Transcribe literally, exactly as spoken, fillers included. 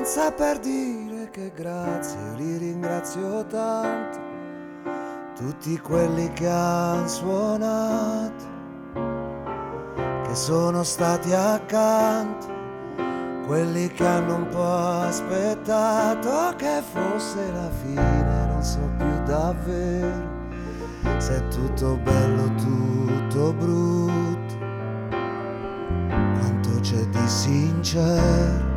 Senza per dire che grazie, li ringrazio tanto, tutti quelli che han suonato, che sono stati accanto, quelli che hanno un po' aspettato che fosse la fine, non so più davvero se è tutto bello, tutto brutto, quanto c'è di sincero